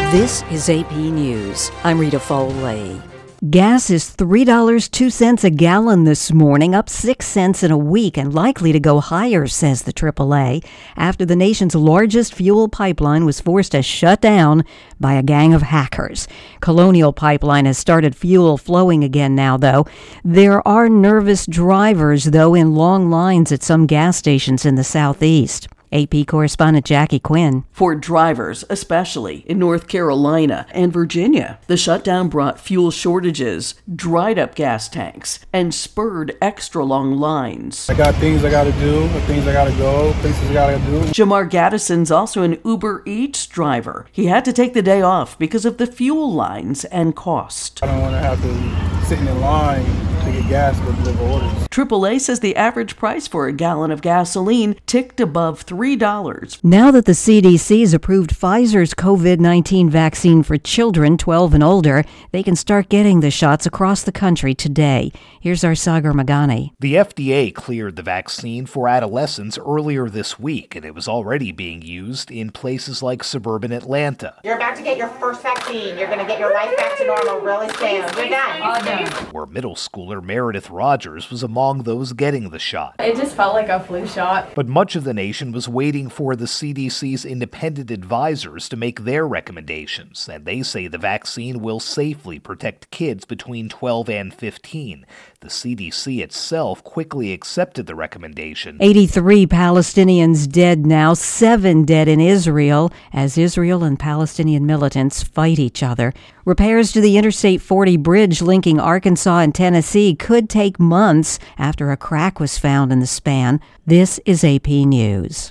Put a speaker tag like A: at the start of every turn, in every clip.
A: This is AP News. I'm Rita Foley. Gas is $3.02 a gallon this morning, up 6 cents in a week and likely to go higher, says the AAA, after the nation's largest fuel pipeline was forced to shut down by a gang of hackers. Colonial Pipeline has started fuel flowing again now, though. There are nervous drivers, though, in long lines at some gas stations in the southeast. AP correspondent Jackie Quinn.
B: For drivers, especially in North Carolina and Virginia, the shutdown brought fuel shortages, dried up gas tanks, and spurred extra long lines.
C: I got things I gotta do, things I gotta go, places I gotta do.
B: Jamar Gaddison's also an Uber Eats driver. He had to take the day off because of the fuel lines and cost.
C: I don't want to have to sit in line to get gas for deliver orders.
B: AAA says the average price for a gallon of gasoline ticked above $3.
A: Now that the CDC has approved Pfizer's COVID-19 vaccine for children 12 and older, they can start getting the shots across the country today. Here's our Sagar Magani.
D: The FDA cleared the vaccine for adolescents earlier this week, and it was already being used in places like suburban Atlanta.
E: You're about to get your first vaccine. You're going to get your life back to normal really soon. You're done.
D: Where middle schooler Meredith Rogers was among those getting the shot.
F: It just felt like a flu shot.
D: But much of the nation was waiting for the CDC's independent advisors to make their recommendations, and they say the vaccine will safely protect kids between 12 and 15. The CDC itself quickly accepted the recommendation.
A: 83 Palestinians dead now, 7 dead in Israel, as Israel and Palestinian militants fight each other. Repairs to the Interstate 40 bridge linking Arkansas and Tennessee could take months after a crack was found in the span. This is AP News.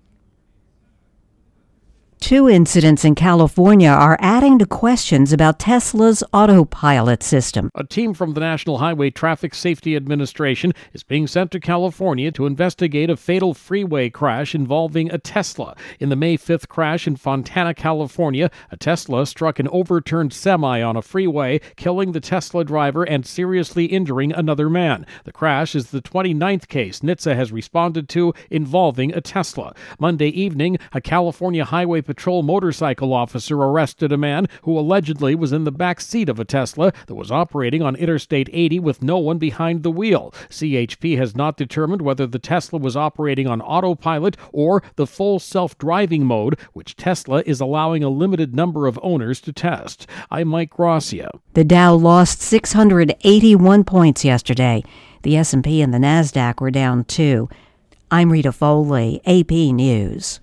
A: 2 incidents in California are adding to questions about Tesla's autopilot system.
G: A team from the National Highway Traffic Safety Administration is being sent to California to investigate a fatal freeway crash involving a Tesla. In the May 5th crash in Fontana, California, a Tesla struck an overturned semi on a freeway, killing the Tesla driver and seriously injuring another man. The crash is the 29th case NHTSA has responded to involving a Tesla. Monday evening, a California Highway Patrol motorcycle officer arrested a man who allegedly was in the back seat of a Tesla that was operating on Interstate 80 with no one behind the wheel. CHP has not determined whether the Tesla was operating on autopilot or the full self-driving mode, which Tesla is allowing a limited number of owners to test. I'm Mike Gracia.
A: The Dow lost 681 points yesterday. The S&P and the Nasdaq were down 2. I'm Rita Foley, AP News.